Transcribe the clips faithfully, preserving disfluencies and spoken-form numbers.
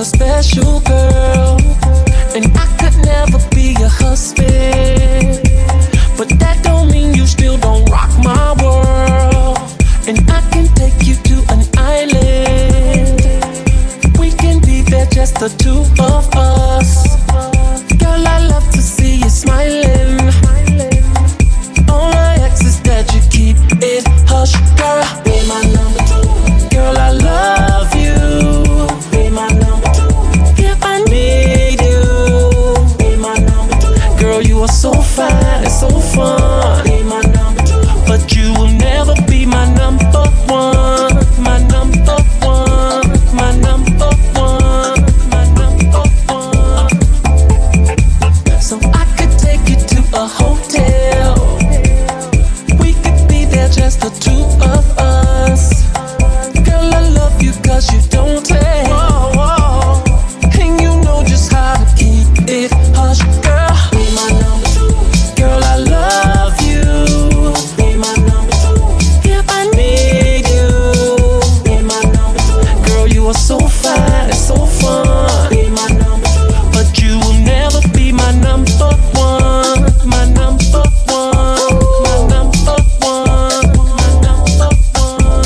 a special girl, and I could never be your husband, but that don't mean you still don't rock my world. And I can take you to an island. We can be there, just the two of us. Girl, I love to see you smiling. All I ask is that you keep it hush, girl. Be my number two. Girl, I love you. Be my number two. If I need you, be my number two. Girl, you are so fine and so fun. Be my number two. But you will never be my number one. My number one. My number one. My number one. So I could take you to a hotel. We could be there, just the two of us. Girl, I love you cause you don't tell. Whoa, whoa. And you know just how to keep it hush, girl. Be my number two. Girl, I love you. Be my number two. If I need you, be my number two. Girl, you are so fine and so fun. Be my number two. But you will never be my number one. My number one. My number one. My number one.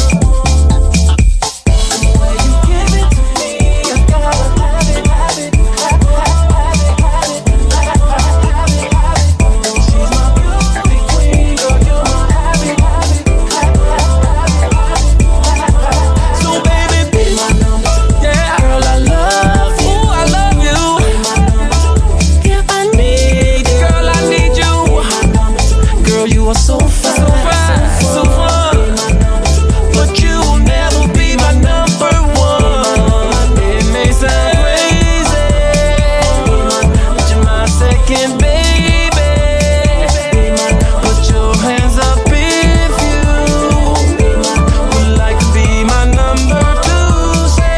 The way you give it to me, I gotta have it, have it, have it, have it, have it, have it, have it, have it. She's my beauty queen, girl, you're my habit, habit, habit, habit, habit. So baby, be my number two. Yeah, girl, I love you. Ooh, I love you. Be my number two. If I need you, girl, I need you. Be my number two. Girl, you are so fine, so fine, so fun. Be my number two. But you will never be my number one. It may sound crazy, but you're my second baby. Put your hands up if you would like to be my number two. Say,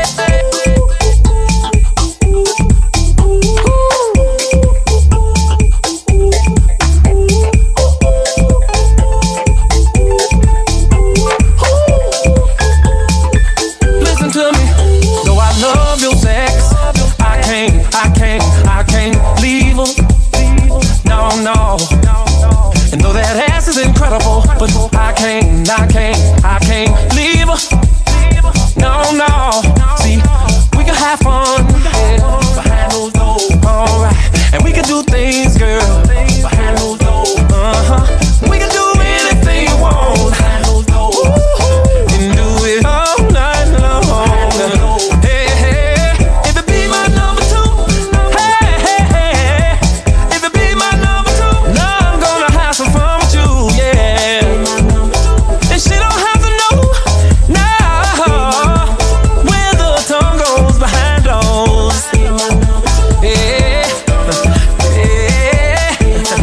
listen to me, though I love your sex, I can't, I can't, I can't leave her. No, no. And though that ass is incredible, but I can't, I can't, I can't leave her. No, no. See, we can have fun, yeah, behind those doors, alright. And we can do things, girl, behind those doors, uh-huh. We can do anything you want behind those doors. And do it all night long. Hey, hey, if it be my number two, hey, hey, hey, if it be my number two, now I'm gonna have some fun with you, yeah. And she don't have to know now where the tongue goes behind those. Yeah, yeah,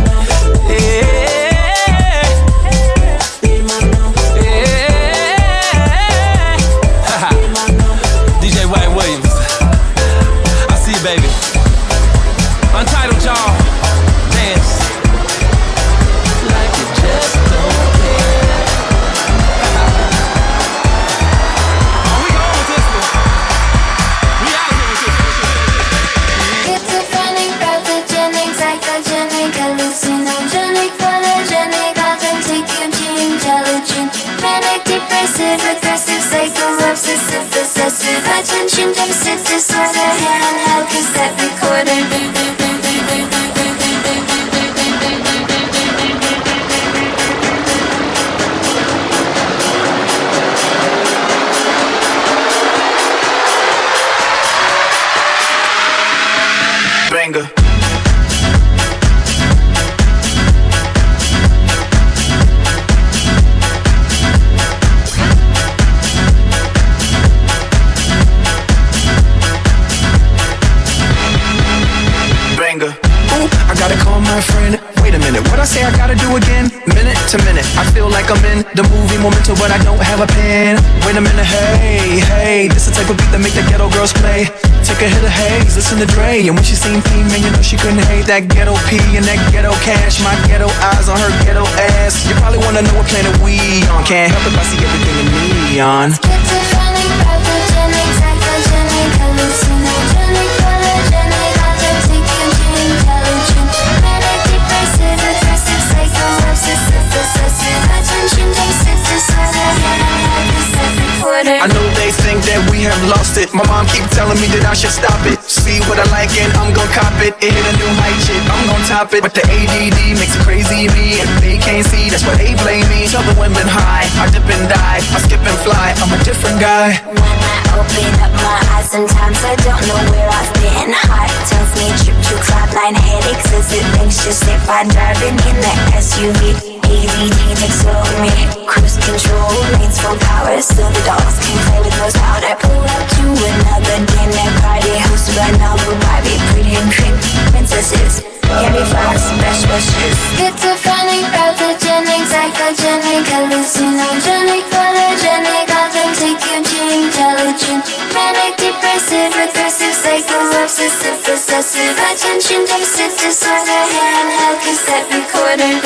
yeah. D J Wayne Williams, I see you, baby. Untitled, y'all. Dance like you just don't care. Oh, we going with this one. We out here with this one. Schizophrenic, pathogenic, psychogenic, hallucinogenic, photogenic, authentic, intelligent, manic, depressive, aggressive, psycho, obsessive, possessive, attention deficit disorder, handheld cassette recorder. Banger. Banger. Ooh, I gotta call my friend. Wait a minute, what I say I gotta do again? Minute to minute, I feel like I'm in the movie Memento, but I don't have a pen. Wait a minute, hey, hey, this the type of beat that make the ghetto girls play. Take a hit of haze, listen to Dre, and when she seen P, man, you know she couldn't hate that ghetto P and that ghetto cash. My ghetto eyes on her ghetto ass. You probably wanna know what planet we on. Can't help if I see everything in neon. Schizophrenic, pathogenic, psychogenic, hallucinogenic. I know they think that we have lost it. My mom keep telling me that I should stop it. See what I like and I'm gon' cop it. It hit a new height, shit, I'm gon' top it. But the A D D makes it crazy me, and they can't see, that's why they blame me. Tell the women high, I dip and dive, I skip and fly, I'm a different guy. When I open up my eyes, sometimes I don't know where I've been. Heart tells me trip to flatline, headaches as it anxious if I'm driving in the S U V. A D D takes over me, cruise control, lanes full power, so the dogs can play with those powder. Pull up to another dinner party, hosted by Malibu Barbie, pretty and cream princesses, candy flowers, best wishes. Schizophrenic, pathogenic, psychogenic, hallucinogenic, photogenic, authentic, intelligent, manic, depressive, regressive, psycho, obsessive, possessive, attention deficit disorder, handheld cassette recorder.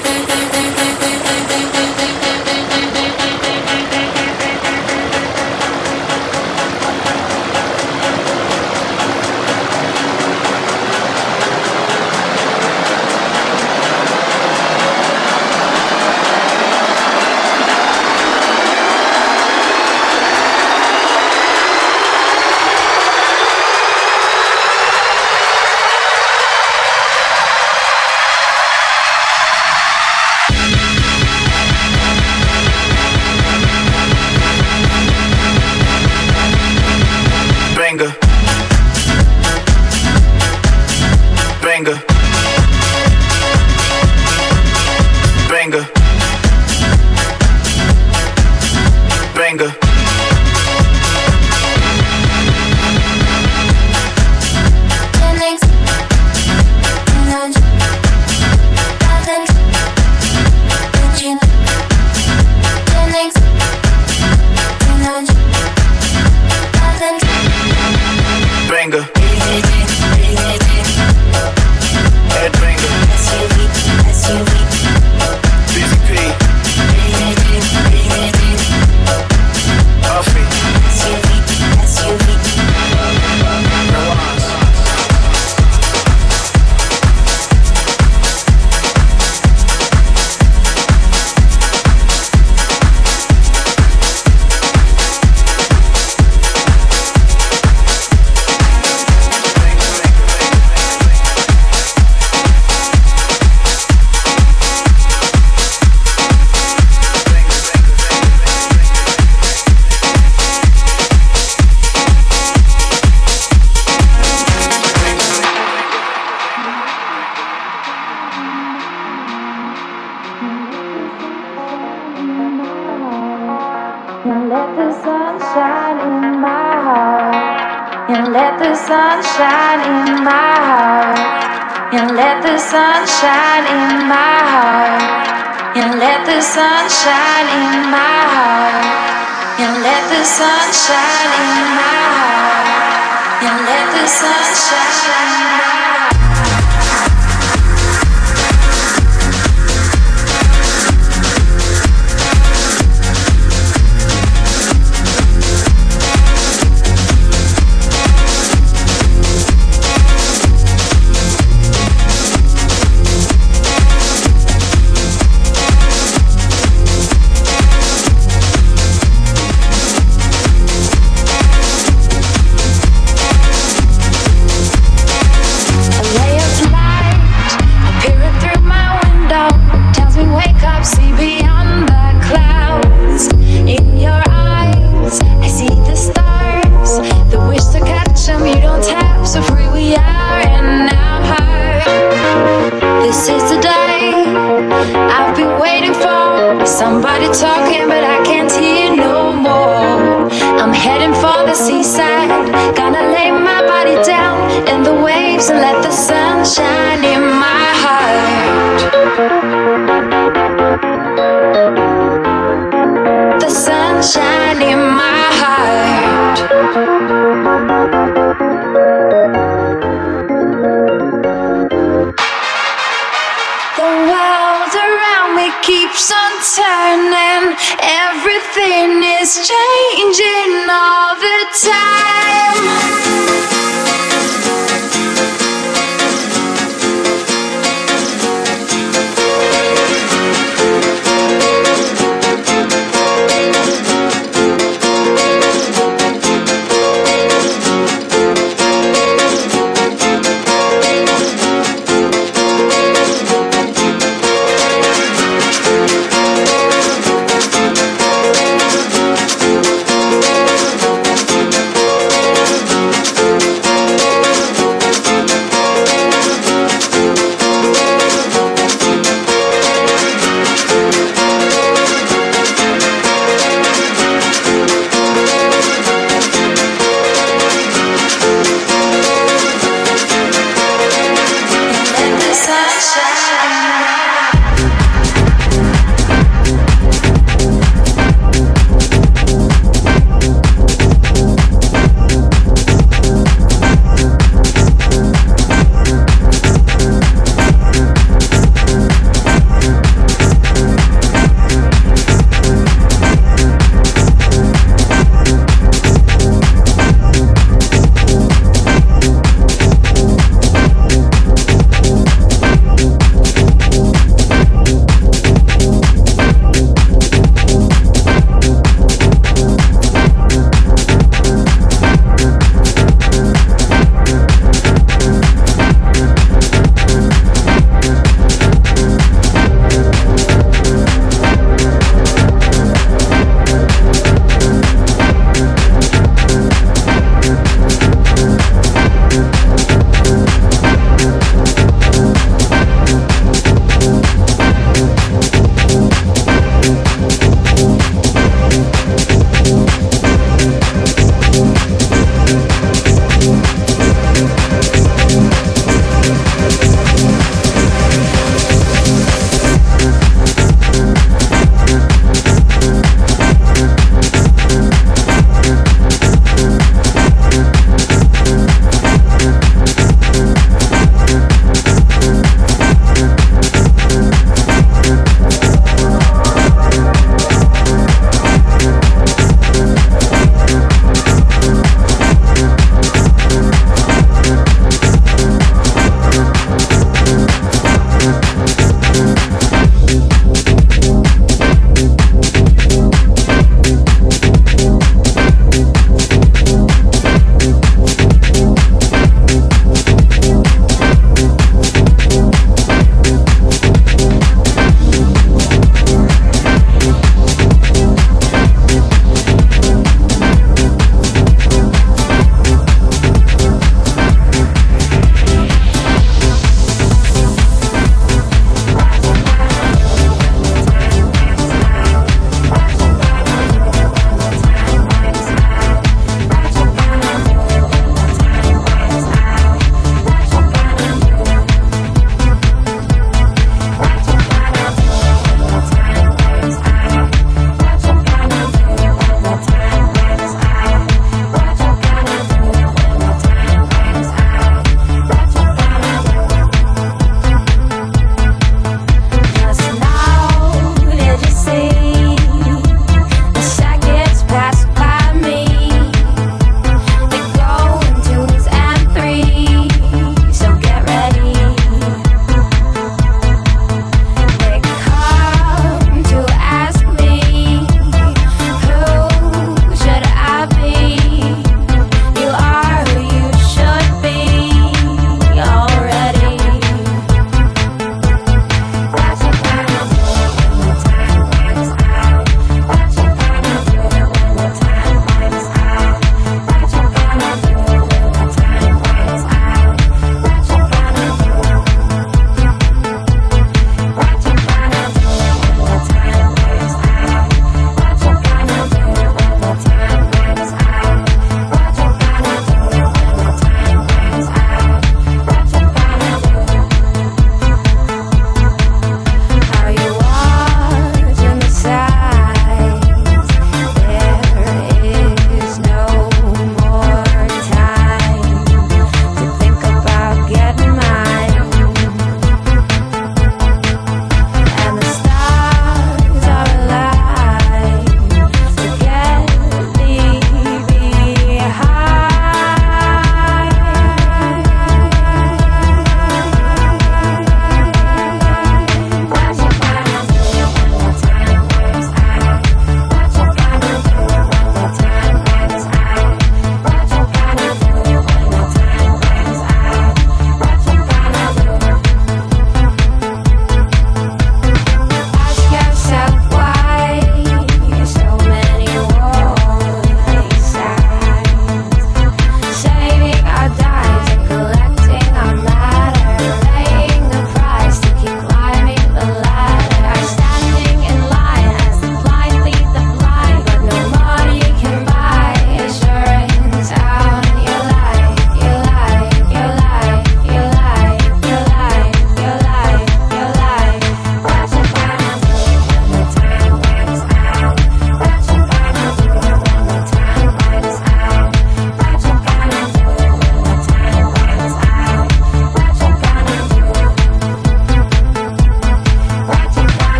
keeps on turning. Everything is changing all the time.